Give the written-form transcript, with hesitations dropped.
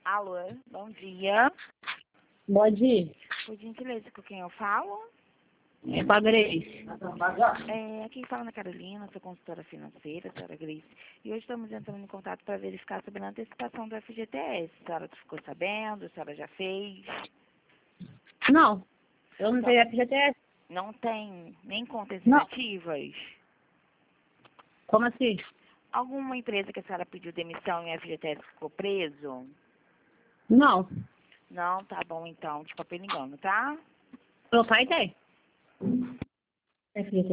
Alô, bom dia. Bom dia. Por gentileza, com quem eu falo? É com a Grace. Aqui fala a Carolina, sou consultora financeira, senhora Grace. E hoje estamos entrando em contato para verificar sobre a antecipação do FGTS. A senhora ficou sabendo? A senhora já fez? Não, eu não tenho FGTS. Não tem nem contas Não. inativas? Como assim? Alguma empresa que a senhora pediu demissão e o FGTS ficou preso? Não. Não, tá bom então. Desculpa, engano, tá? Meu pai tem. FGTS.